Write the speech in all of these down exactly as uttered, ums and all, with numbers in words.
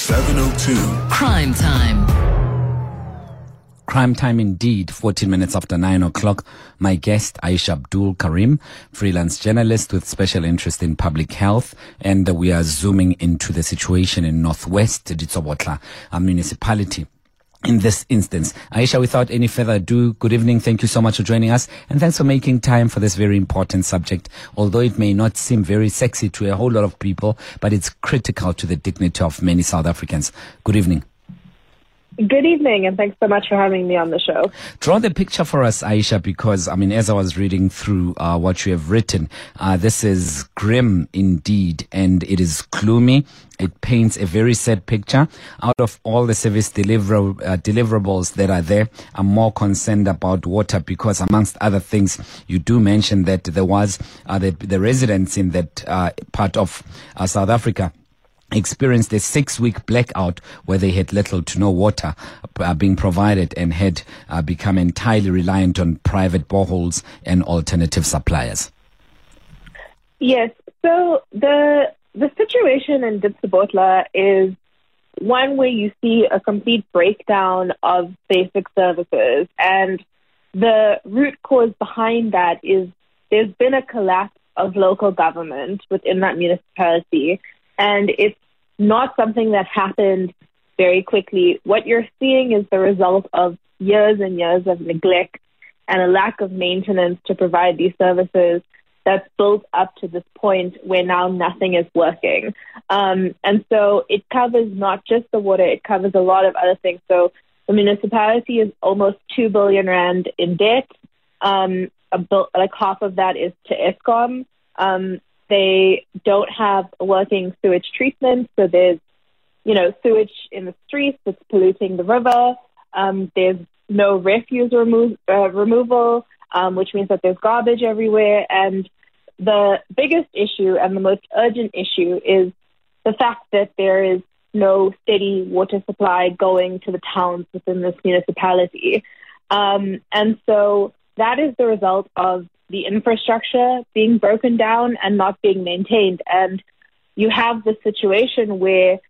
seven oh two. Crime Time. Crime time indeed, fourteen minutes after nine o'clock. My guest, Aisha Abdul Karim, freelance journalist with special interest in public health. And uh, we are zooming into the situation in Northwest Ditsobotla, a municipality. In this instance, Aisha, without any further ado, good evening. Thank you so much for joining us. And thanks for making time for this very important subject. Although it may not seem very sexy to a whole lot of people, but it's critical to the dignity of many South Africans. Good evening. Good evening, and thanks so much for having me on the show. Draw the picture for us, Aisha, because, I mean, as I was reading through uh, what you have written, uh, this is grim indeed, and it is gloomy. It paints a very sad picture. Out of all the service deliver, uh, deliverables that are there, I'm more concerned about water because, amongst other things, you do mention that there was uh, the, the residents in that uh, part of uh, South Africa experienced a six-week blackout where they had little to no water uh, being provided and had uh, become entirely reliant on private boreholes and alternative suppliers. Yes, so the the situation in Ditsobotla is one where you see a complete breakdown of basic services, and the root cause behind that is there's been a collapse of local government within that municipality. And it's not something that happened very quickly. What you're seeing is the result of years and years of neglect and a lack of maintenance to provide these services that's built up to this point where now nothing is working. Um, and so it covers not just the water, it covers a lot of other things. So the municipality is almost two billion rand in debt. Um, a bil- like half of that is to Eskom. Um, They don't have a working sewage treatment, so there's, you know, sewage in the streets that's polluting the river. Um, there's no refuse remo- uh, removal, um, which means that there's garbage everywhere. And the biggest issue and the most urgent issue is the fact that there is no steady water supply going to the towns within this municipality. Um, and so that is the result of the infrastructure being broken down and not being maintained. And you have the situation where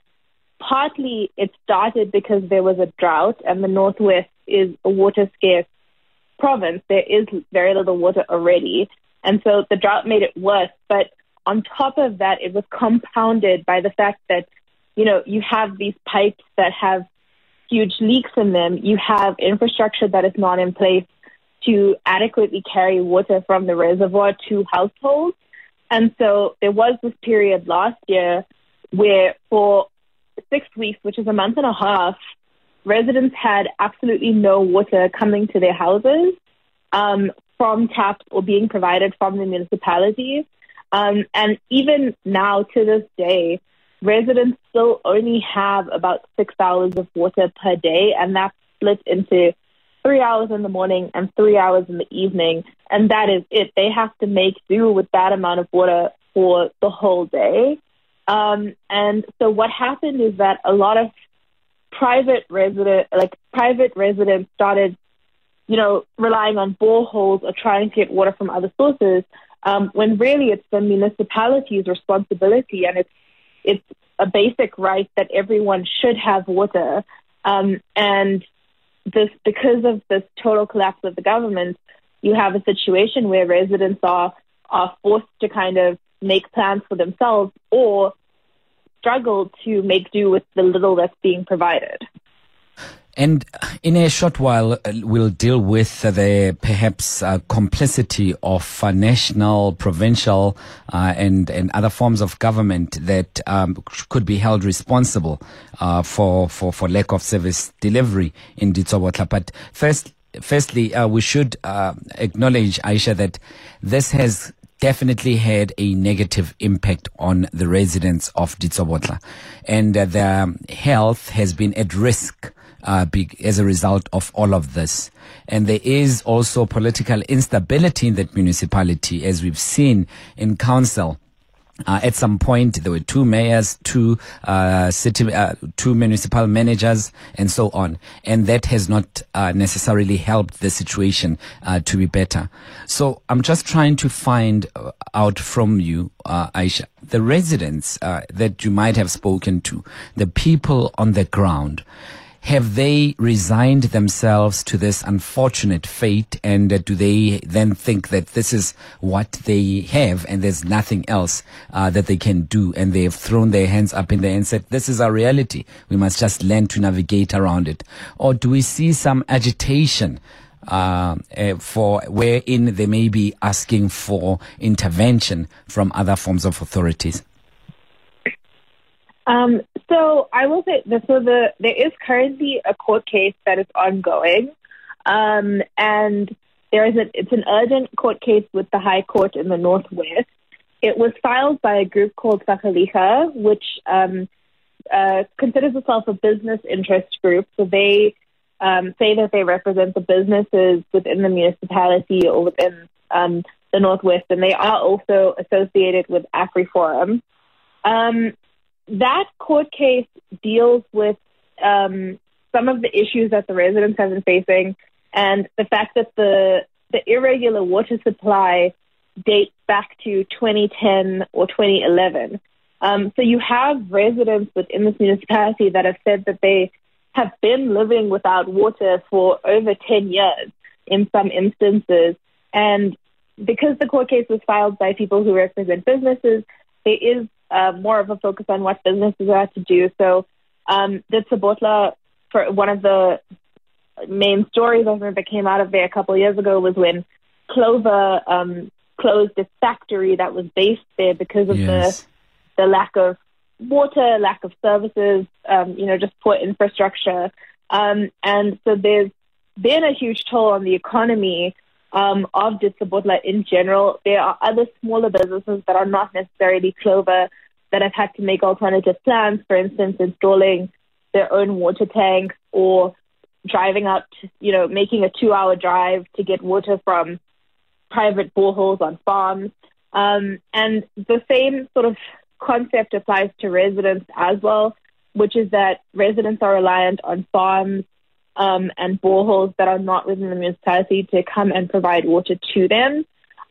partly it started because there was a drought and the Northwest is a water scarce province. There is very little water already. And so the drought made it worse. But on top of that, it was compounded by the fact that, you know, you have these pipes that have huge leaks in them. You have infrastructure that is not in place to adequately carry water from the reservoir to households. And so there was this period last year where for six weeks, which is a month and a half, residents had absolutely no water coming to their houses um, from taps or being provided from the municipalities. Um, and even now, to this day, residents still only have about six hours of water per day, and that's split into three hours in the morning and three hours in the evening, and that is it. They have to make do with that amount of water for the whole day. Um, and so what happened is that a lot of private resident, like private residents started, you know, relying on boreholes or trying to get water from other sources, um, when really it's the municipality's responsibility, and it's it's a basic right that everyone should have water. Um, and This, because of this total collapse of the government, you have a situation where residents are are forced to kind of make plans for themselves or struggle to make do with the little that's being provided. And in a short while, uh, we'll deal with uh, the perhaps uh, complicity of uh, national, provincial, uh, and and other forms of government that um, could be held responsible uh, for, for for lack of service delivery in Ditsobotla. But first, firstly, uh, we should uh, acknowledge, Aisha, that this has definitely had a negative impact on the residents of Ditsobotla, and uh, their health has been at risk Uh, big, as a result of all of this. And there is also political instability in that municipality, as we've seen in council Uh, at some point, there were two mayors, two uh, city, uh, two municipal managers, and so on. And that has not uh, necessarily helped the situation uh, to be better. So I'm just trying to find out from you, uh, Aisha, the residents uh, that you might have spoken to, the people on the ground. Have they resigned themselves to this unfortunate fate, and uh, do they then think that this is what they have and there's nothing else uh, that they can do, and they have thrown their hands up in the air and said, this is our reality, we must just learn to navigate around it? Or do we see some agitation uh, uh, for wherein they may be asking for intervention from other forms of authorities? Um, so I will say that so the there is currently a court case that is ongoing, um, and there is a, it's an urgent court case with the High Court in the Northwest. It was filed by a group called Sakaliga, which um, uh, considers itself a business interest group. So they um, say that they represent the businesses within the municipality or within um, the Northwest, and they are also associated with AfriForum. Um, That court case deals with um, some of the issues that the residents have been facing, and the fact that the the irregular water supply dates back to twenty ten or twenty eleven. Um, so you have residents within this municipality that have said that they have been living without water for over ten years in some instances. And because the court case was filed by people who represent businesses, there is Uh, more of a focus on what businesses are to do. So um, Ditsobotla, for one of the main stories I remember that came out of there a couple of years ago was when Clover um, closed its factory that was based there because of yes. the the lack of water, lack of services, um, you know, just poor infrastructure. Um, and so there's been a huge toll on the economy Um, of Ditsobotla in general. There are other smaller businesses that are not necessarily Clover that have had to make alternative plans, for instance, installing their own water tanks or driving out, you know, making a two-hour drive to get water from private boreholes on farms. Um, and the same sort of concept applies to residents as well, which is that residents are reliant on farms Um, and boreholes that are not within the municipality to come and provide water to them.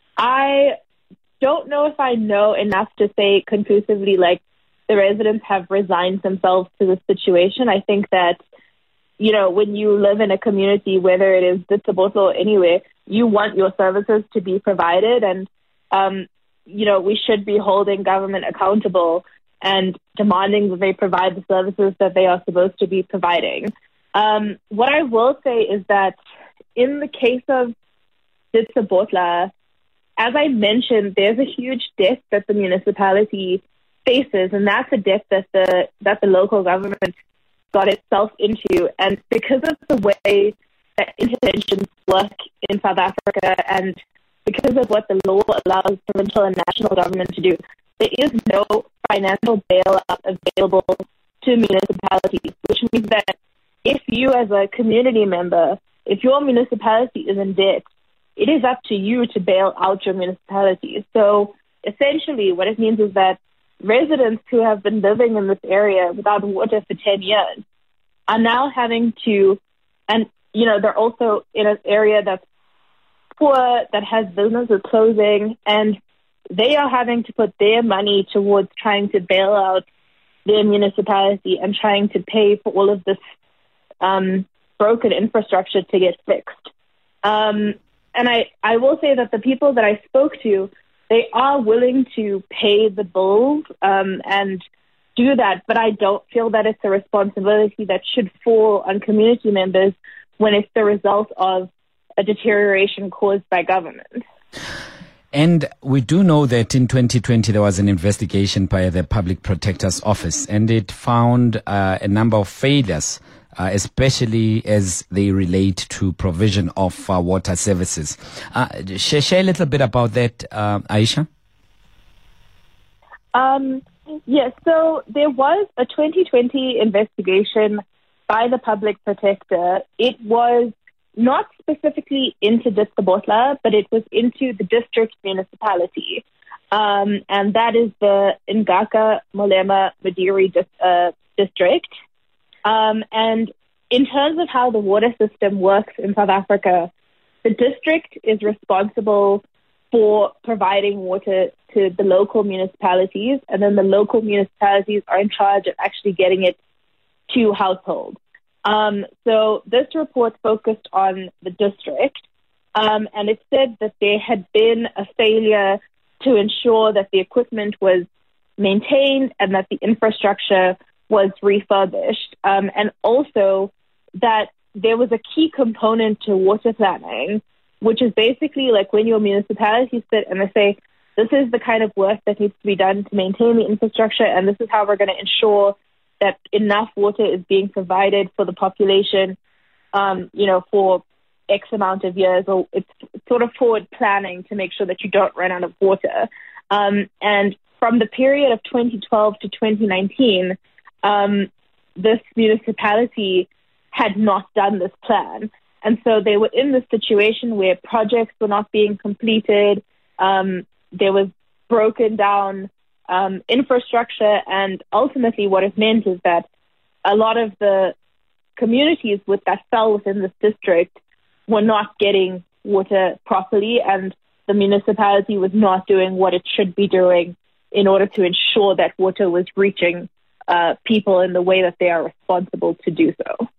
I don't know if I know enough to say conclusively, like, the residents have resigned themselves to the situation. I think that, you know, when you live in a community, whether it is Ditsobotla or anywhere, you want your services to be provided, and, um, you know, we should be holding government accountable and demanding that they provide the services that they are supposed to be providing. Um, what I will say is that in the case of Ditsobotla, as I mentioned, there's a huge debt that the municipality faces, and that's a debt that the that the local government got itself into. And because of the way that interventions work in South Africa, and because of what the law allows provincial and national government to do, there is no financial bailout available to municipalities, which means that if you as a community member, if your municipality is in debt, it is up to you to bail out your municipality. So essentially what it means is that residents who have been living in this area without water for ten years are now having to, and you know, they're also in an area that's poor, that has businesses closing, and they are having to put their money towards trying to bail out their municipality and trying to pay for all of this Um, broken infrastructure to get fixed. Um, and I, I will say that the people that I spoke to, they are willing to pay the bills um, and do that, but I don't feel that it's a responsibility that should fall on community members when it's the result of a deterioration caused by government. And we do know that in twenty twenty there was an investigation by the Public Protector's Office, and it found uh, a number of failures, Uh, especially as they relate to provision of uh, water services. Uh, share, share a little bit about that, uh, Aisha. Um, yes, so there was a twenty twenty investigation by the Public Protector. It was not specifically into Ditsobotla, but it was into the district municipality. um, and that is the Ngaka Molema Madiri dis- uh, district. Um, and in terms of how the water system works in South Africa, the district is responsible for providing water to the local municipalities, and then the local municipalities are in charge of actually getting it to households. Um, so this report focused on the district, um, and it said that there had been a failure to ensure that the equipment was maintained and that the infrastructure was refurbished, um, and also that there was a key component to water planning, which is basically like when your municipalities sit and they say, this is the kind of work that needs to be done to maintain the infrastructure, and this is how we're going to ensure that enough water is being provided for the population, um, you know, for X amount of years, or it's sort of forward planning to make sure that you don't run out of water. Um, and from the period of twenty twelve to twenty nineteen, um, this municipality had not done this plan. And so they were in this situation where projects were not being completed. Um, there was broken down um, infrastructure. And ultimately what it meant is that a lot of the communities with that fell within this district were not getting water properly, and the municipality was not doing what it should be doing in order to ensure that water was reaching uh, people in the way that they are responsible to do so.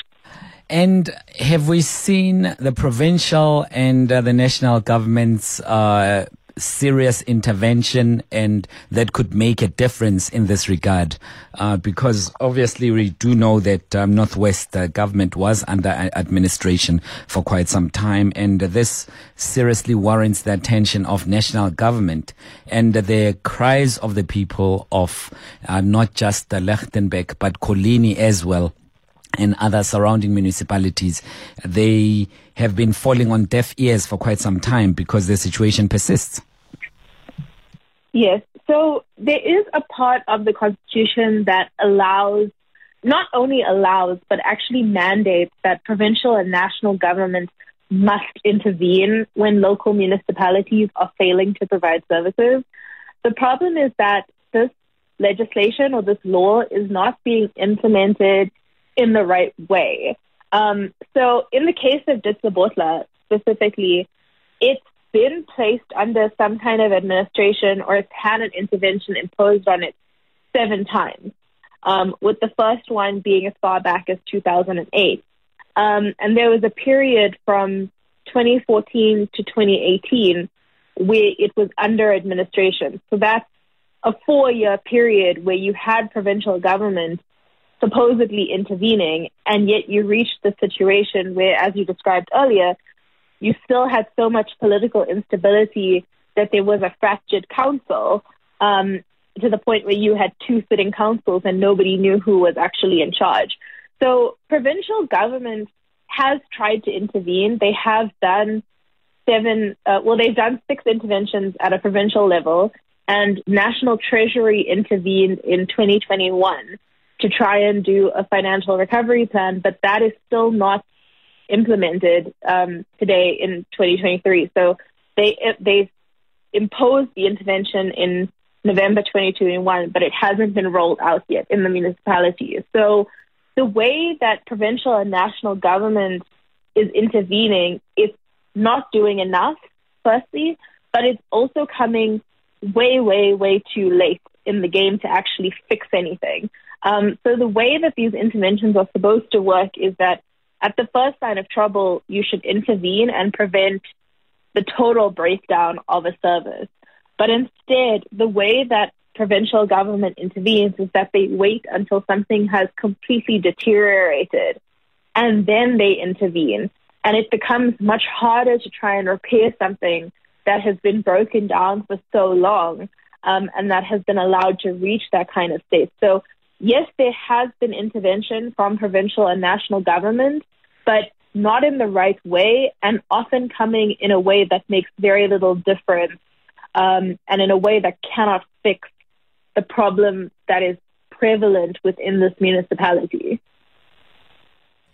And have we seen the provincial and uh, the national government's uh, serious intervention, and that could make a difference in this regard? Uh, because obviously we do know that um, Northwest uh, government was under administration for quite some time, and this seriously warrants the attention of national government and the cries of the people of uh, not just uh, Lichtenburg but Colini as well, and other surrounding municipalities. They have been falling on deaf ears for quite some time because the situation persists. Yes. So there is a part of the Constitution that allows, not only allows, but actually mandates that provincial and national governments must intervene when local municipalities are failing to provide services. The problem is that this legislation or this law is not being implemented in the right way. Um, so in the case of Ditsobotla specifically, it's been placed under some kind of administration, or it's had an intervention imposed on it seven times, um, with the first one being as far back as two thousand eight. Um, and there was a period from twenty fourteen to twenty eighteen where it was under administration. So that's a four-year period where you had provincial government supposedly intervening, and yet you reached the situation where, as you described earlier, you still had so much political instability that there was a fractured council, um, to the point where you had two sitting councils and nobody knew who was actually in charge. So provincial government has tried to intervene. They have done seven, uh, well, they've done six interventions at a provincial level, and National Treasury intervened in twenty twenty-one to try and do a financial recovery plan, but that is still not implemented um, today in twenty twenty-three. So they they imposed the intervention in November twenty twenty-one, but it hasn't been rolled out yet in the municipalities. So the way that provincial and national government is intervening, it's not doing enough, firstly, but it's also coming way, way, way too late in the game to actually fix anything. Um, so the way that these interventions are supposed to work is that at the first sign of trouble, you should intervene and prevent the total breakdown of a service. But instead, the way that provincial government intervenes is that they wait until something has completely deteriorated, and then they intervene. And it becomes much harder to try and repair something that has been broken down for so long, um, and that has been allowed to reach that kind of state. So yes, there has been intervention from provincial and national government, but not in the right way, and often coming in a way that makes very little difference, um, and in a way that cannot fix the problem that is prevalent within this municipality.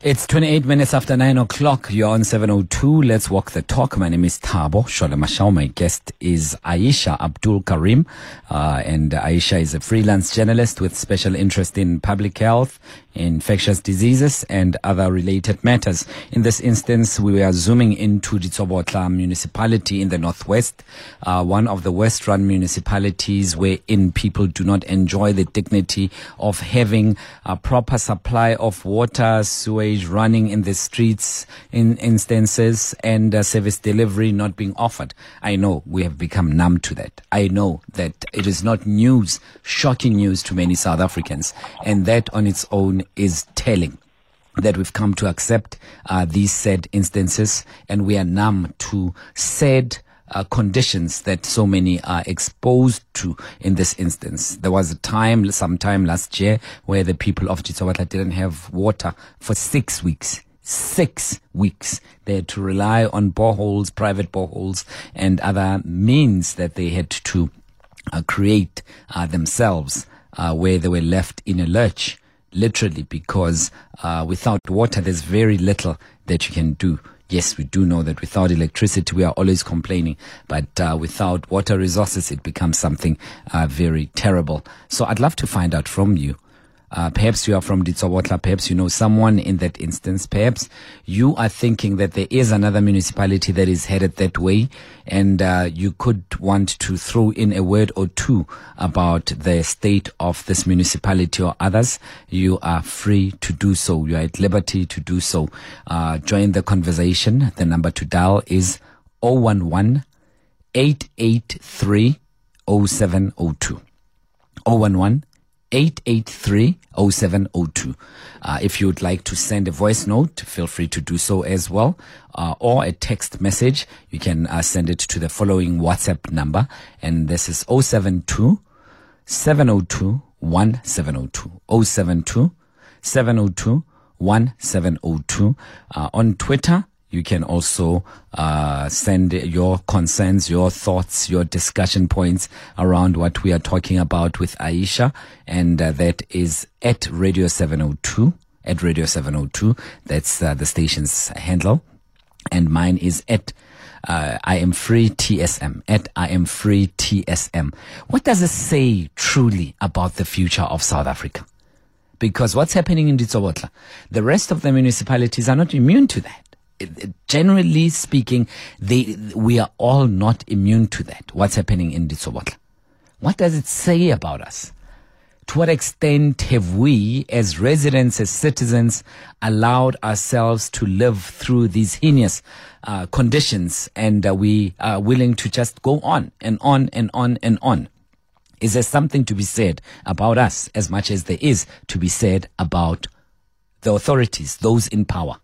It's twenty-eight minutes after nine o'clock. You're on seven oh two. Let's walk the talk. My name is Thabo Shole Mashao. My guest is Aisha Abdul Karim. Uh, and Aisha is a freelance journalist with special interest in public health, infectious diseases, and other related matters. In this instance, we are zooming into Ditsobotla municipality in the northwest, uh, one of the west-run municipalities wherein people do not enjoy the dignity of having a proper supply of water, sewage, running in the streets in instances, and uh, service delivery not being offered. I know we have become numb to that. I know that it is not news, shocking news to many South Africans, and that on its own is telling that we've come to accept uh, these sad instances, and we are numb to sad Uh, conditions that so many are exposed to in this instance. There was a time, sometime last year, where the people of Ditsobotla didn't have water for six weeks. Six weeks. They had to rely on boreholes, private boreholes, and other means that they had to uh, create uh, themselves, uh, where they were left in a lurch, literally, because uh, without water, there's very little that you can do. Yes, we do know that without electricity, we are always complaining, but uh, without water resources, it becomes something uh, very terrible. So I'd love to find out from you. Uh, perhaps you are from Ditsobotla, perhaps you know someone in that instance, perhaps you are thinking that there is another municipality that is headed that way, and uh, you could want to throw in a word or two about the state of this municipality or others. You are free to do so. You are at liberty to do so. Uh, join the conversation. The number to dial is zero one one, eight eight three, zero seven zero two. zero one one, eight eight three, zero seven zero two. Uh, if you would like to send a voice note, feel free to do so as well, uh, or a text message. You can uh, send it to the following WhatsApp number, and this is zero seven two, seven zero two, one seven zero two. zero seven two, seven zero two, one seven zero two. Uh, on Twitter, you can also uh, send your concerns, your thoughts, your discussion points around what we are talking about with Aisha, and uh, that is at Radio seven oh two, at Radio seven oh two. That's uh, the station's handle, and mine is at uh, I am free T S M, at I am free T S M. What does it say truly about the future of South Africa? Because what's happening in Ditsobotla, the rest of the municipalities are not immune to that. Generally speaking, they, we are all not immune to that. What's happening in Ditsobotla? What does it say about us? To what extent have we, as residents, as citizens, allowed ourselves to live through these heinous uh, conditions, and uh, we are willing to just go on and on and on and on? Is there something to be said about us as much as there is to be said about the authorities, those in power?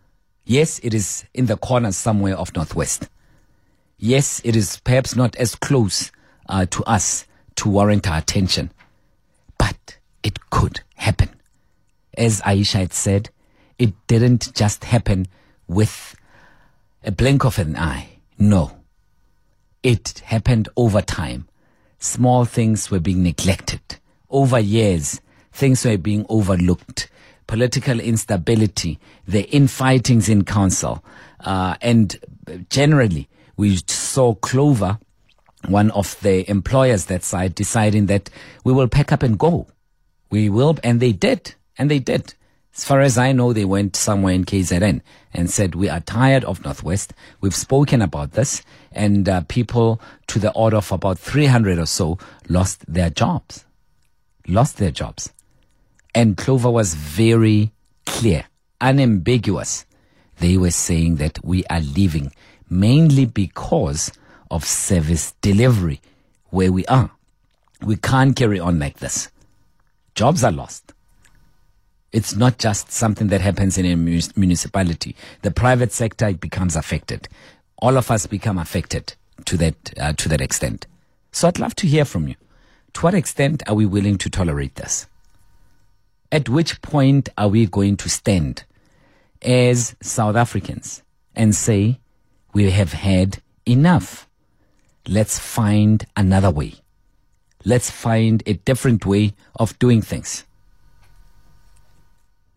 Yes, it is in the corners somewhere of Northwest. Yes, it is perhaps not as close uh, to us to warrant our attention. But it could happen. As Aisha had said, it didn't just happen with a blink of an eye. No. It happened over time. Small things were being neglected. Over years, things were being overlooked. Political instability, the infightings in council, uh, and generally we saw Clover, one of the employers that side, deciding that we will pack up and go. We will, and they did, and they did. As far as I know, they went somewhere in K Z N and said, we are tired of Northwest. We've spoken about this, and uh, people to the order of about three hundred or so lost their jobs, lost their jobs. And Clover was very clear, unambiguous. They were saying that we are leaving mainly because of service delivery where we are. We can't carry on like this. Jobs are lost. It's not just something that happens in a municipality. The private sector becomes affected. All of us become affected to that, uh, to that extent. So I'd love to hear from you. To what extent are we willing to tolerate this? At which point are we going to stand as South Africans and say, we have had enough? Let's find another way. Let's find a different way of doing things.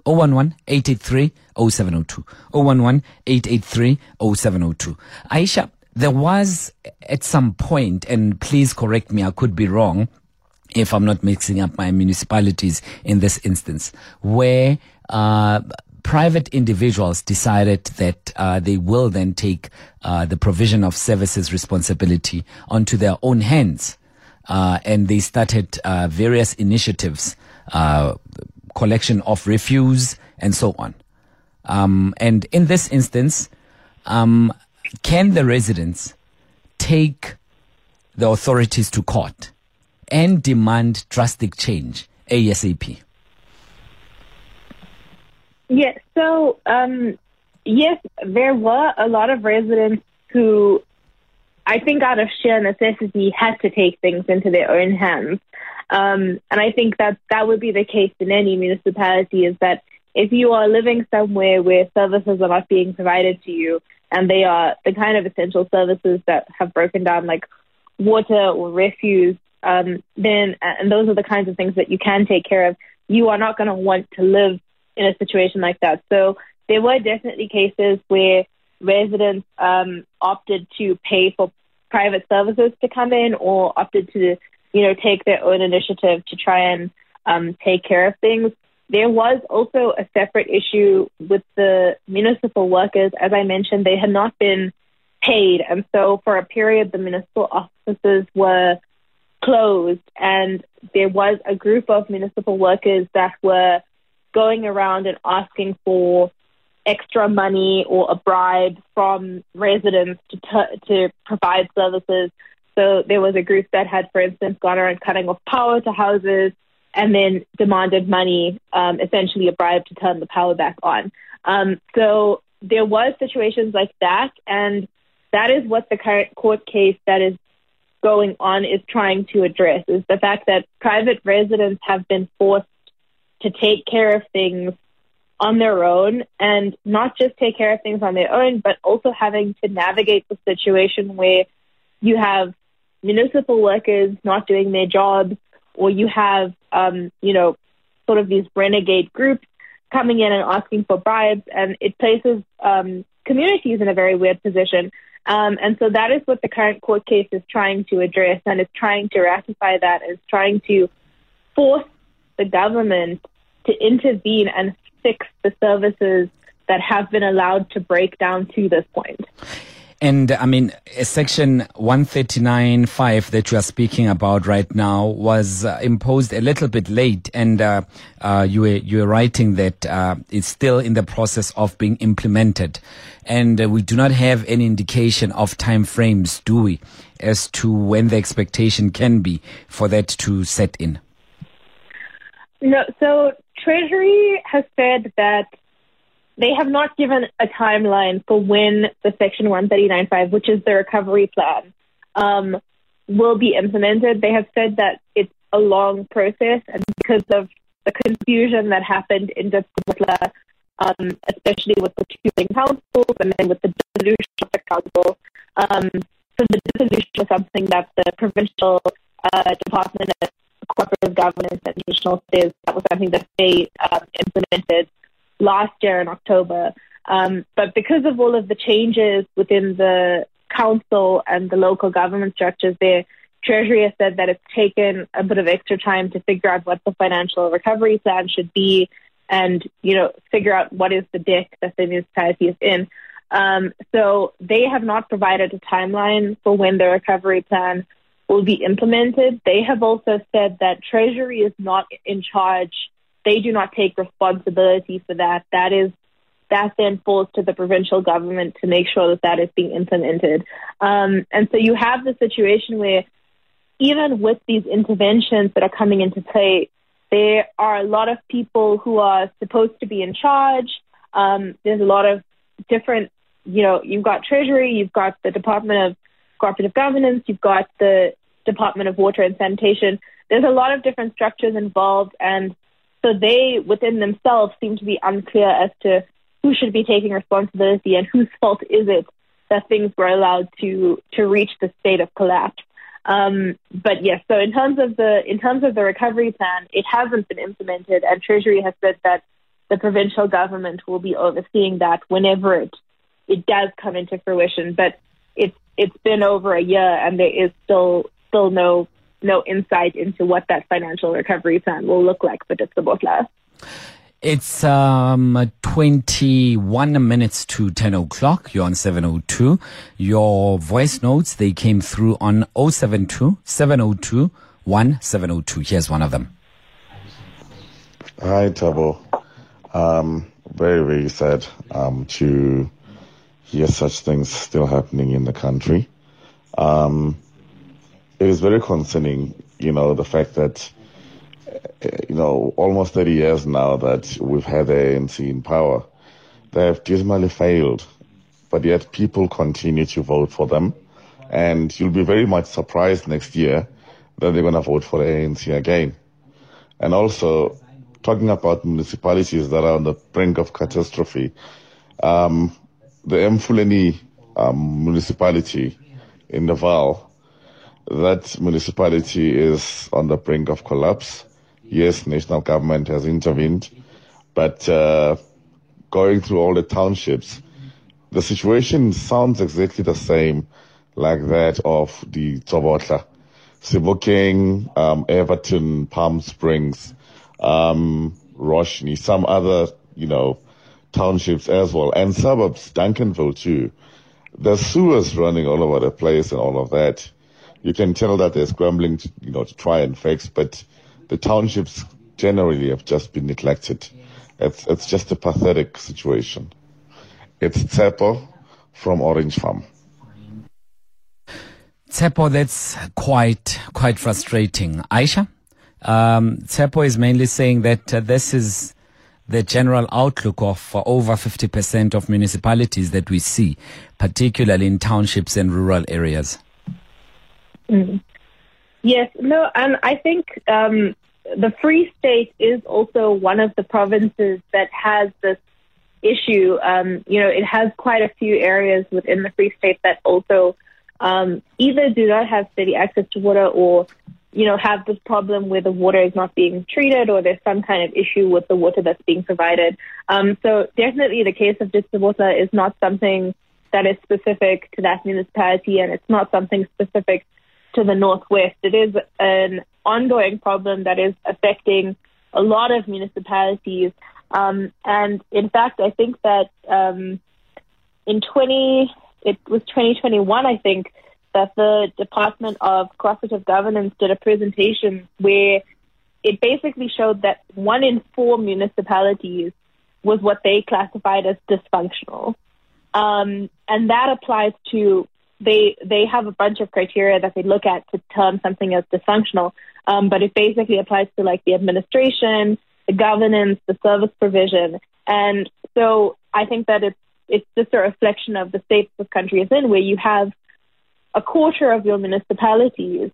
zero one one, eight eight three, zero seven zero two. zero one one, eight eight three, zero seven zero two. Aisha, there was at some point, and please correct me, I could be wrong if I'm not mixing up my municipalities in this instance, where uh, private individuals decided that uh, they will then take uh, the provision of services responsibility onto their own hands. Uh, and they started uh, various initiatives, uh, collection of refuse, and so on. Um, and in this instance, um, can the residents take the authorities to court and demand drastic change ASAP? Yes, so um, yes, there were a lot of residents who, I think out of sheer necessity, had to take things into their own hands. Um, and I think that that would be the case in any municipality, is that if you are living somewhere where services are not being provided to you, and they are the kind of essential services that have broken down, like water or refuse, um, then, and those are the kinds of things that you can take care of, you are not going to want to live in a situation like that. So there were definitely cases where residents um, opted to pay for private services to come in, or opted to, you know, take their own initiative to try and um, take care of things. There was also a separate issue with the municipal workers. As I mentioned, they had not been paid. And so for a period, the municipal offices were closed. And there was a group of municipal workers that were going around and asking for extra money or a bribe from residents to t- to provide services. So there was a group that had, for instance, gone around cutting off power to houses and then demanded money, um, essentially a bribe to turn the power back on. Um, so there was situations like that, and that is what the current court case that is going on is trying to address, is the fact that private residents have been forced to take care of things on their own, and not just take care of things on their own, but also having to navigate the situation where you have municipal workers not doing their jobs, or you have, um, you know, sort of these renegade groups coming in and asking for bribes, and it places um, communities in a very weird position. Um, and so that is what the current court case is trying to address, and it's trying to ratify that, and it's trying to force the government to intervene and fix the services that have been allowed to break down to this point. And I mean, Section one thirty-nine point five that you are speaking about right now was uh, imposed a little bit late, and uh, uh, you were you were writing that uh, it's still in the process of being implemented, and uh, we do not have any indication of time frames, do we, as to when the expectation can be for that to set in? No. So Treasury has said that they have not given a timeline for when the Section one thirty-nine point five, which is the recovery plan, um, will be implemented. They have said that it's a long process, and because of the confusion that happened in Diphtheria, um, especially with the two main councils and then with the dissolution of the council, um, so the dissolution was something that the provincial uh, Department of Cooperative Governance and Traditional Affairs, that was something that they um, implemented last year in October. Um, but because of all of the changes within the council and the local government structures there, Treasury has said that it's taken a bit of extra time to figure out what the financial recovery plan should be, and, you know, figure out what is the debt that the municipality is in. Um, so they have not provided a timeline for when the recovery plan will be implemented. They have also said that Treasury is not in charge. They do not take responsibility for that. That is, that then falls to the provincial government to make sure that that is being implemented. Um, and so you have the situation where even with these interventions that are coming into play, there are a lot of people who are supposed to be in charge. Um, there's a lot of different, you know, you've got Treasury, you've got the Department of Cooperative Governance, you've got the Department of Water and Sanitation. There's a lot of different structures involved, and so they, within themselves, seem to be unclear as to who should be taking responsibility and whose fault is it that things were allowed to to reach the state of collapse. Um, but yes, so in terms of the in terms of the recovery plan, it hasn't been implemented, and Treasury has said that the provincial government will be overseeing that whenever it it does come into fruition. But it's it's been over a year, and there is still still no no insight into what that financial recovery plan will look like for Ditsobotla. It's um, twenty-one minutes to ten o'clock. You're on seven oh two. Your voice notes, they came through on oh seven two, seven oh two, one seven oh two. Here's one of them. Hi, Thabo. Um, very, very sad um, to hear such things still happening in the country. Um, it is very concerning, you know, the fact that you know, almost thirty years now that we've had the A N C in power. They have dismally failed, but yet people continue to vote for them. And you'll be very much surprised next year that they're going to vote for the A N C again. And also, talking about municipalities that are on the brink of catastrophe, um, the Mfuleni um, municipality in the Vaal, that municipality is on the brink of collapse. Yes, national government has intervened, but uh, going through all the townships, the situation sounds exactly the same like that of the Tsobotla, Sebokeng, um, Everton, Palm Springs, um, Roshni, some other, you know, townships as well, and suburbs, Duncanville too. There's sewers running all over the place and all of that. You can tell that they're scrambling to, you know, to try and fix, but the townships generally have just been neglected. It's it's just a pathetic situation. It's Tsepo from Orange Farm. Tsepo, that's quite quite frustrating. Aisha, um, Tsepo is mainly saying that uh, this is the general outlook of uh, over fifty percent of municipalities that we see, particularly in townships and rural areas. Mm. Yes, no, and I think um, the Free State is also one of the provinces that has this issue. Um, you know, it has quite a few areas within the Free State that also um, either do not have steady access to water or, you know, have this problem where the water is not being treated or there's some kind of issue with the water that's being provided. Um, so definitely the case of Ditsobotla is not something that is specific to that municipality, and it's not something specific to the Northwest. It is an ongoing problem that is affecting a lot of municipalities. Um, and in fact, I think that um, in twenty, it was twenty twenty-one, I think, that the Department of Cooperative Governance did a presentation where it basically showed that one in four municipalities was what they classified as dysfunctional. Um, and that applies to They they have a bunch of criteria that they look at to term something as dysfunctional, um, but it basically applies to like the administration, the governance, the service provision, and so I think that it's it's just a reflection of the state this country is in, where you have a quarter of your municipalities.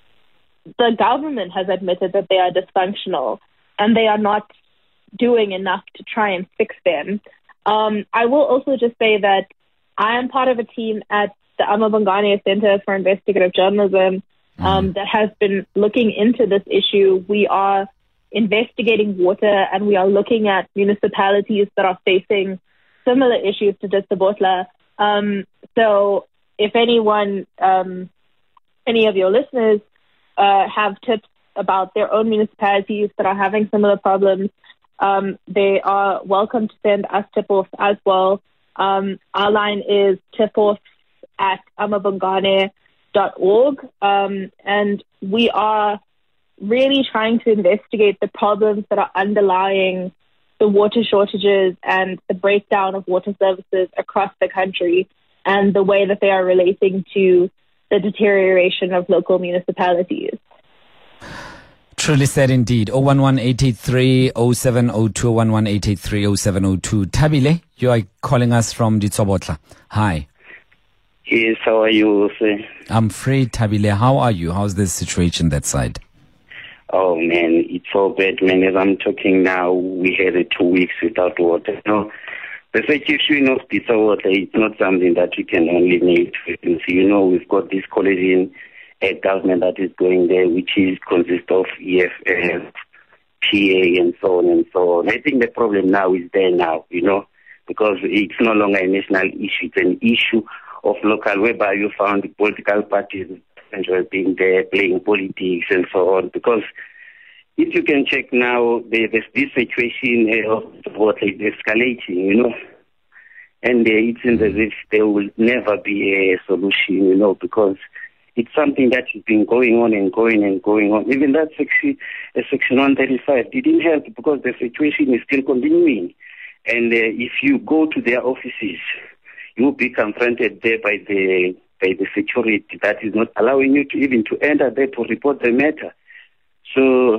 The government has admitted that they are dysfunctional, and they are not doing enough to try and fix them. Um, I will also just say that I am part of a team at the Amabongane Center for Investigative Journalism um, mm. that has been looking into this issue. We are investigating water, and we are looking at municipalities that are facing similar issues to Ditsobotla. Um, so if anyone, um, any of your listeners uh, have tips about their own municipalities that are having similar problems, um, they are welcome to send us tip-offs as well. Um, our line is tip-offs at amabongane dot org, um, and we are really trying to investigate the problems that are underlying the water shortages and the breakdown of water services across the country, and the way that they are relating to the deterioration of local municipalities. Truly said indeed. oh one one, eight eight three, oh seven oh two, oh one one, eight eight three, oh seven oh two. Thabile, you are calling us from Ditsobotla. Hi. Yes, how are you, sir? I'm free, Thabile. How are you? How's the situation that side? Oh, man, it's so bad, man. As I'm talking now, we had uh, two weeks without water. No, the situation of Ditsobotla, it's not something that we can only make. You know, we've got this coalition uh, government that is going there, which is consists of E F F, P A and so on and so on. I think the problem now is there now, you know, because it's no longer a national issue. It's an issue of local, whereby you found the political parties being there, playing politics and so on. Because if you can check now, the, the, this situation uh, of what is escalating, you know, and uh, it seems as if there will never be a solution, you know, because it's something that has been going on and going and going on. Even that section, uh, section one thirty-five didn't help because the situation is still continuing. And uh, if you go to their offices, you will be confronted there by the by the security that is not allowing you to even to enter there to report the matter. So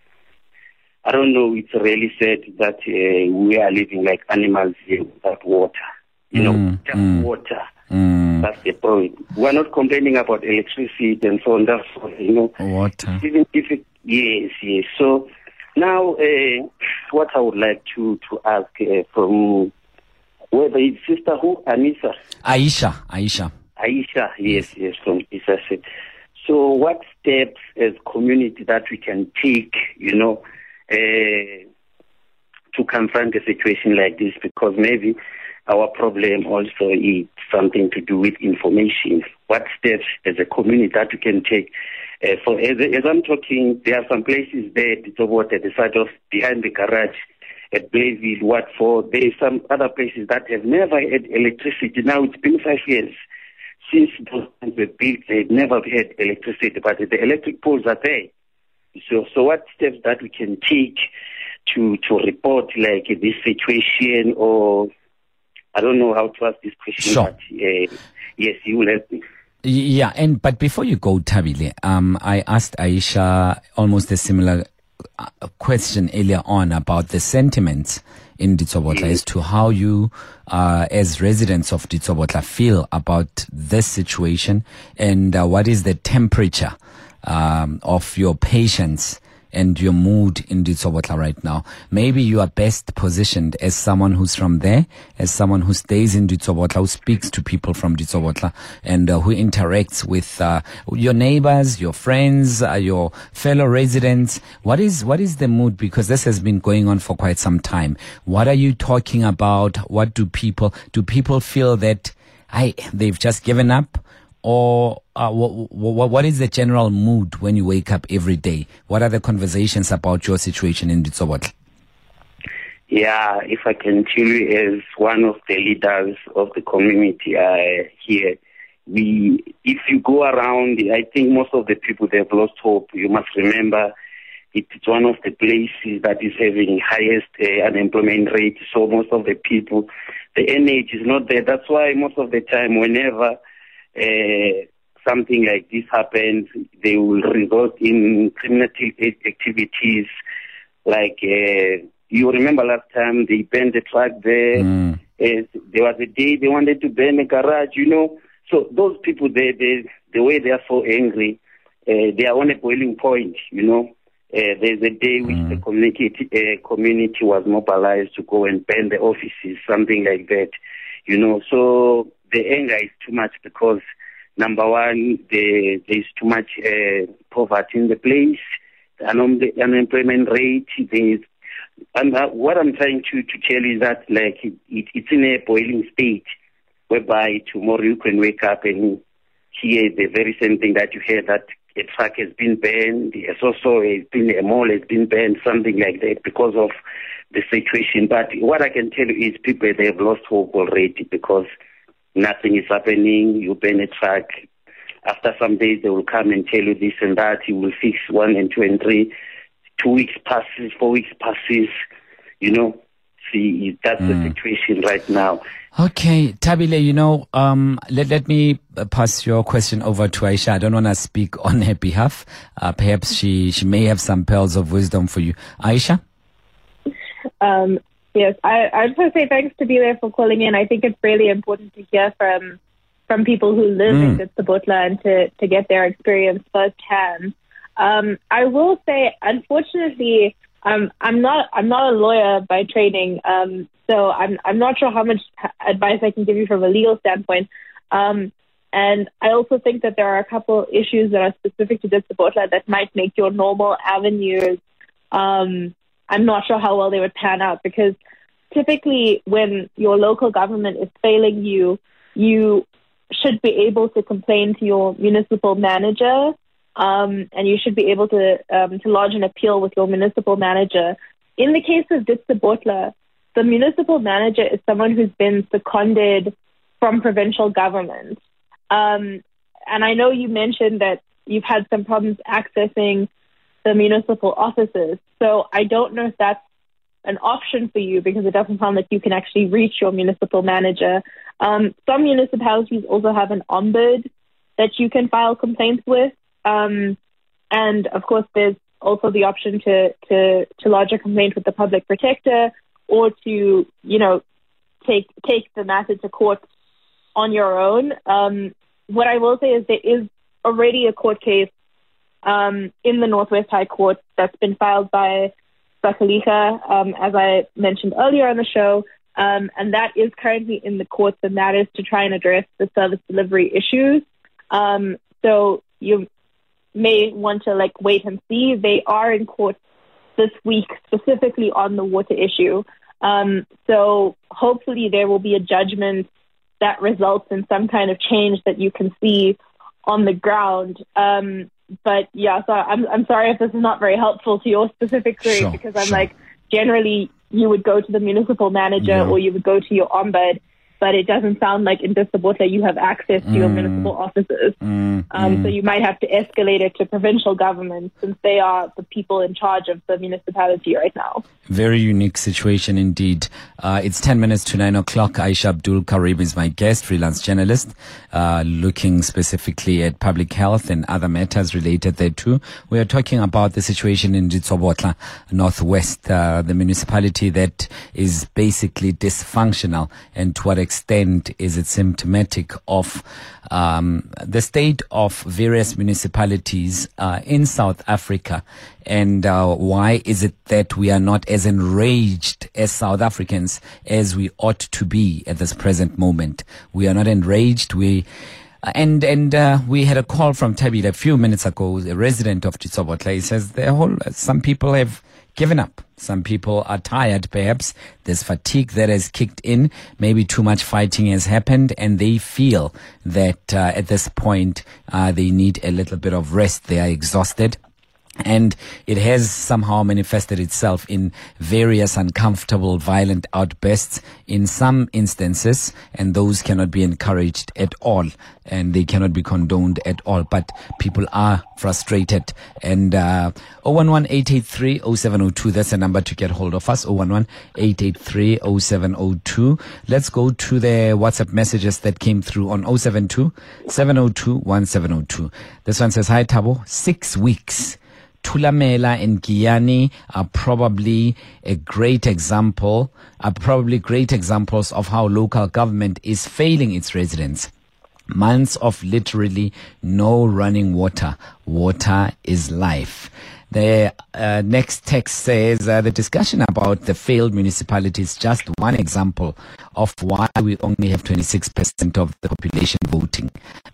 I don't know. It's really sad that uh, we are living like animals here without water. You know, Mm, just mm. water. Mm, That's the point. We're not complaining about electricity and so on. That's all, you know. water. Even if it, yes, yes. So now, uh, what I would like to to ask uh, from whether it's sister who Anissa, Aisha, Aisha. Aisha, yes, yes, from Isa said. So, what steps as community that we can take, you know, uh, to confront a situation like this? Because maybe our problem also is something to do with information. What steps as a community that we can take? Uh, for as, as I'm talking, there are some places there at the side of behind the garage at Blaisville, what for? There are some other places that have never had electricity. Now it's been five years since those things were built. They've never had electricity, but the electric poles are there. So, so what steps that we can take to to report like this situation, or I don't know how to ask this question, Sure. but uh, yes, you will help me. Yeah, and but before you go, Thabile, um, I asked Aisha almost a similar uh, question earlier on about the sentiments in Ditsobotla as to how you, uh, as residents of Ditsobotla, feel about this situation, and uh, what is the temperature um, of your patience and your mood in Ditsobotla right now. Maybe you are best positioned as someone who's from there, as someone who stays in Ditsobotla, who speaks to people from Ditsobotla, and uh, who interacts with uh, your neighbors, your friends, uh, your fellow residents. What is what is the mood? Because this has been going on for quite some time. What are you talking about? What do people do? People feel that I they've just given up? Or uh, what, what, what is the general mood when you wake up every day? What are the conversations about your situation in Ditsobotla? Yeah, if I can tell you, as one of the leaders of the community uh, here, we, if you go around, I think most of the people, they've lost hope. You must remember, it's one of the places that is having highest uh, unemployment rate. So most of the people, the energy is not there. That's why most of the time, whenever Uh, something like this happens, they will result in criminal activities. Like uh, you remember last time they burned the truck there. Mm. Uh, there was a day they wanted to burn a garage, you know. So those people, they, they, the way they are so angry, uh, they are on a boiling point, you know. Uh, there's a day which mm. the community uh, community was mobilized to go and burn the offices, something like that, you know. So the anger is too much because, number one, the, there's too much uh, poverty in the place, the un- the unemployment rate. There's, and uh, what I'm trying to, to tell you is that, like, it, it, it's in a boiling state, whereby tomorrow you can wake up and hear the very same thing that you hear, that a truck has been burned, there's also has been a mall has been burned, something like that, because of the situation. But what I can tell you is people, they have lost hope already because nothing is happening. You burn a truck. After some days, they will come and tell you this and that. You will fix one and two and three. Two weeks passes, four weeks passes. You know, see, that's mm. the situation right now. Okay, Thabile, you know, um, let, let me pass your question over to Aisha. I don't want to speak on her behalf. Uh, perhaps she, she may have some pearls of wisdom for you. Aisha? Um, Yes, I, I just want to say thanks to be there for calling in. I think it's really important to hear from from people who live mm. in Ditsobotla and to, to get their experience firsthand. Um, I will say, unfortunately, um, I'm not I'm not a lawyer by training, um, so I'm I'm not sure how much advice I can give you from a legal standpoint. Um, and I also think that there are a couple issues that are specific to Ditsobotla that might make your normal avenues um, I'm not sure how well they would pan out, because typically when your local government is failing you, you should be able to complain to your municipal manager, um, and you should be able to um, to lodge an appeal with your municipal manager. In the case of Ditsobotla, the municipal manager is someone who's been seconded from provincial government. Um, and I know you mentioned that you've had some problems accessing the municipal offices. So I don't know if that's an option for you, because it doesn't sound like you can actually reach your municipal manager. Um, some municipalities also have an ombud that you can file complaints with. Um, and of course, there's also the option to, to, to lodge a complaint with the public protector, or to, you know, take, take the matter to court on your own. Um, what I will say is there is already a court case um, in the Northwest High Court that's been filed by Sakaliga, um, as I mentioned earlier on the show, um, and that is currently in the courts, and that is to try and address the service delivery issues. Um, so you may want to like wait and see. They are in court this week specifically on the water issue. Um, so hopefully there will be a judgment that results in some kind of change that you can see on the ground. Um, but yeah, so I'm I'm sorry if this is not very helpful to your specific query, sure, because I'm sure. like, generally you would go to the municipal manager yeah. or you would go to your ombud, but it doesn't sound like in Ditsobotla you have access to mm. your municipal offices. Mm. Um, mm. So you might have to escalate it to provincial government, since they are the people in charge of the municipality right now. Very unique situation indeed. Uh, it's ten minutes to nine o'clock. Aisha Abdul Karim is my guest, freelance journalist, uh, looking specifically at public health and other matters related thereto. We are talking about the situation in Ditsobotla, Northwest, uh, the municipality that is basically dysfunctional, and to what extent is it symptomatic of um, the state of various municipalities uh, in South Africa, and uh, why is it that we are not as enraged as South Africans as we ought to be at this present moment? We are not enraged. We and and uh, we had a call from Tabit a few minutes ago, a resident of Ditsobotla. He says the whole some people have given up. Some people are tired, perhaps. There's fatigue that has kicked in. Maybe too much fighting has happened, and they feel that uh, at this point uh, they need a little bit of rest. They are exhausted. And it has somehow manifested itself in various uncomfortable, violent outbursts in some instances, and those cannot be encouraged at all, and they cannot be condoned at all. But people are frustrated. And uh, zero one one, eight eight three, zero seven zero two, that's the number to get hold of us, zero one one, eight eight three, zero seven zero two. Let's go to the WhatsApp messages that came through on zero seven two, seven zero two, one seven zero two. This one says, hi Thabo, six weeks. Thulamela and Giyani are probably a great example, are probably great examples of how local government is failing its residents. Months of literally no running water. Water is life. The uh, next text says uh, the discussion about the failed municipalities is just one example of why we only have twenty-six percent of the population voting.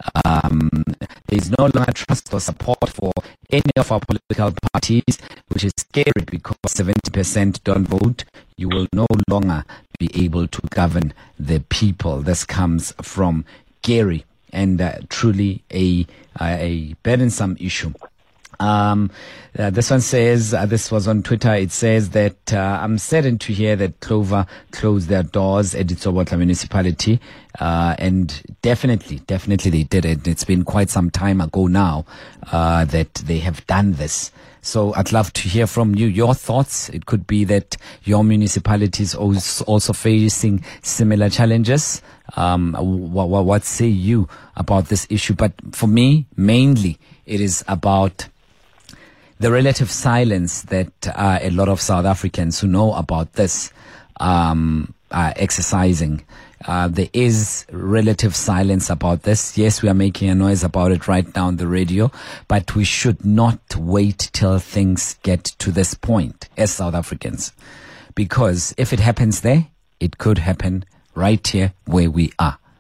Um, there is no longer trust or support for any of our political parties, which is scary because seventy percent don't vote. You will no longer be able to govern the people. This comes from Gary, and uh, truly a, uh, a burdensome issue. Um, uh, this one says, uh, this was on Twitter, it says that uh, I'm saddened to hear that Clover closed their doors at Ditsobotla municipality, uh, and definitely, definitely they did it. It's been quite some time ago now uh, that they have done this. So I'd love to hear from you, your thoughts. It could be that your municipality is also facing similar challenges. Um, what, what, what say you about this issue? But for me, mainly, it is about the relative silence that uh, a lot of South Africans who know about this um, are exercising. Uh, there is relative silence about this. Yes, we are making a noise about it right now on the radio, but we should not wait till things get to this point as South Africans. Because if it happens there, it could happen right here where we are.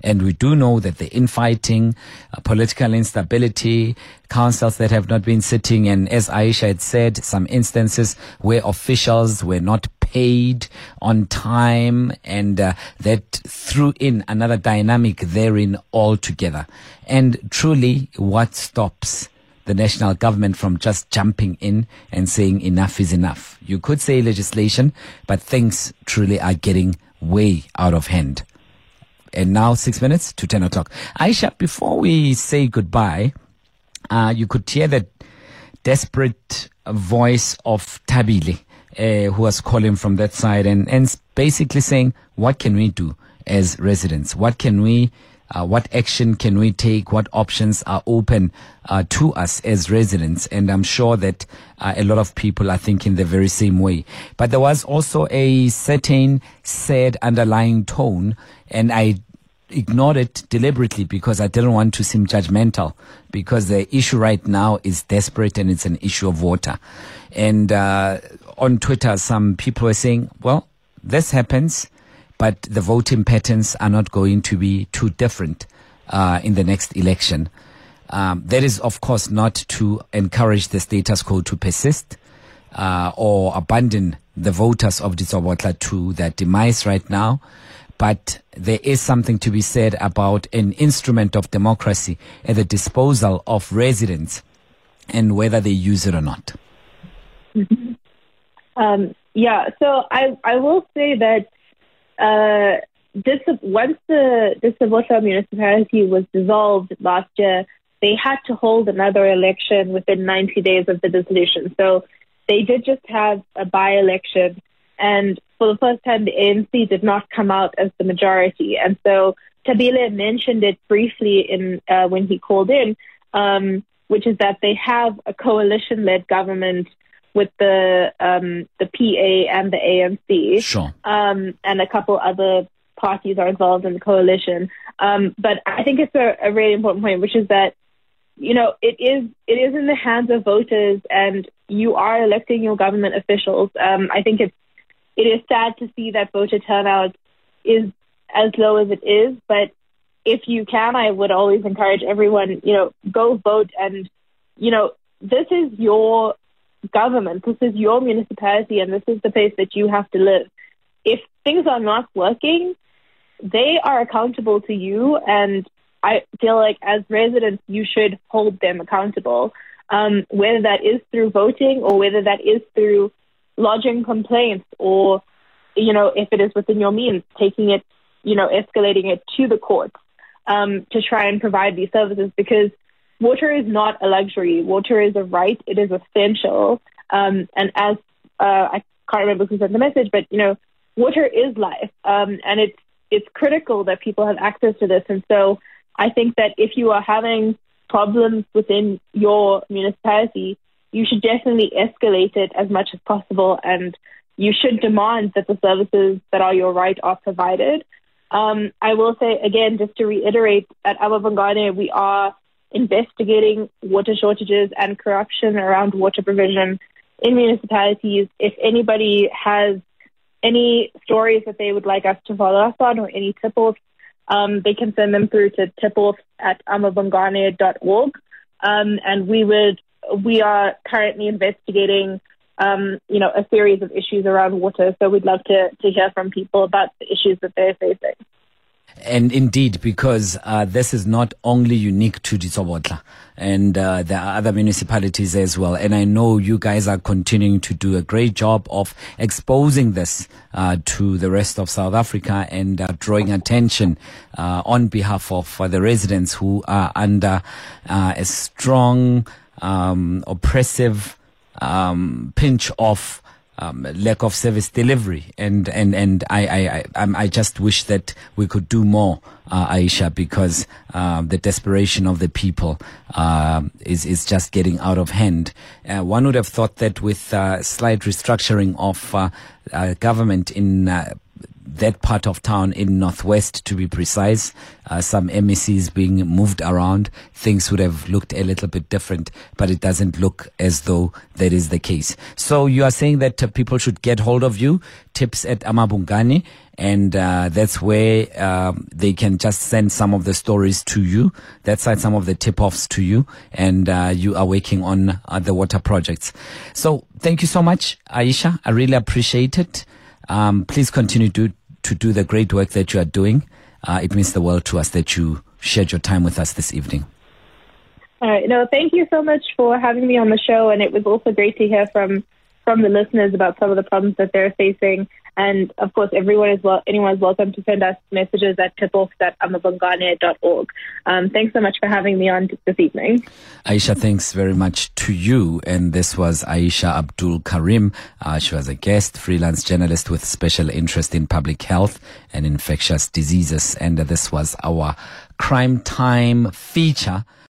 And we do know that the infighting, uh, political instability, councils that have not been sitting, and as Aisha had said, some instances where officials were not paid on time, and uh, that threw in another dynamic therein altogether. And truly, what stops the national government from just jumping in and saying enough is enough? You could say legislation, but things truly are getting way out of hand. And now six minutes to ten o'clock. Aisha, before we say goodbye, uh, you could hear that desperate voice of Tabile, uh, who was calling from that side and, and basically saying, what can we do as residents? What can we, uh, what action can we take? What options are open uh, to us as residents? And I'm sure that uh, a lot of people are thinking the very same way. But there was also a certain sad underlying tone, and I ignored it deliberately because I didn't want to seem judgmental, because the issue right now is desperate and it's an issue of water. And uh, on Twitter, some people were saying, well, this happens, but the voting patterns are not going to be too different uh, in the next election. Um, that is, of course, not to encourage the status quo to persist uh, or abandon the voters of Ditsobotla to their demise right now. But there is something to be said about an instrument of democracy at the disposal of residents and whether they use it or not. Mm-hmm. Um, yeah, so I, I will say that uh, this, once the Ditsobotla municipality was dissolved last year, they had to hold another election within ninety days of the dissolution. So they did just have a by-election, and for the first time, the A N C did not come out as the majority. And so Tabile mentioned it briefly in uh, when he called in, um, which is that they have a coalition-led government with the um, the P A and the A N C. Sure. Um, and a couple other parties are involved in the coalition. Um, but I think it's a, a really important point, which is that, you know, it is it is in the hands of voters, and you are electing your government officials. Um, I think it's it is sad to see that voter turnout is as low as it is, but if you can, I would always encourage everyone, you know, go vote. And, you know, this is your government, this is your municipality, and this is the place that you have to live. If things are not working, they are accountable to you, and I feel like as residents, you should hold them accountable, um, whether that is through voting or whether that is through lodging complaints, or, you know, if it is within your means, taking it, you know, escalating it to the courts um, to try and provide these services, because water is not a luxury. Water is a right. It is essential. Um, and as uh, I can't remember who sent the message, but, you know, water is life. Um, and it's, it's critical that people have access to this. And so I think that if you are having problems within your municipality, you should definitely escalate it as much as possible, and you should demand that the services that are your right are provided. Um, I will say, again, just to reiterate, at Amabongane, we are investigating water shortages and corruption around water provision in municipalities. If anybody has any stories that they would like us to follow up on, or any tip-offs, um, they can send them through to tipoffs at amabongane dot org. Um, and we would We are currently investigating, um, you know, a series of issues around water. So we'd love to, to hear from people about the issues that they're facing. And indeed, because uh, this is not only unique to Ditsobotla, and uh, there are other municipalities as well. And I know you guys are continuing to do a great job of exposing this uh, to the rest of South Africa, and uh, drawing attention uh, on behalf of uh, the residents who are under uh, a strong, um, oppressive um, pinch of Um, lack of service delivery, and and and I I I, I just wish that we could do more, uh, Aisha, because uh, the desperation of the people uh, is is just getting out of hand. Uh, one would have thought that with uh, slight restructuring of uh, uh, government in uh, that part of town in Northwest, to be precise, uh, some M E Cs being moved around, things would have looked a little bit different, but it doesn't look as though that is the case. So you are saying that uh, people should get hold of you, tips at Amabungane, and uh, that's where um, they can just send some of the stories to you. That's like some of the tip-offs to you, and uh, you are working on uh, the water projects. So thank you so much, Aisha. I really appreciate it. Um, please continue to, to do the great work that you are doing. Uh, it means the world to us that you shared your time with us this evening. All right. No, thank you so much for having me on the show, and it was also great to hear from from the listeners about some of the problems that they're facing. And of course, everyone is well, anyone is welcome to send us messages at tipoffs at amabungane dot org. Um, thanks so much for having me on this evening. Aisha, thanks very much to you. And this was Aisha Abdul Karim. Uh, she was a guest, freelance journalist with special interest in public health and infectious diseases. And uh, this was our Crime Time feature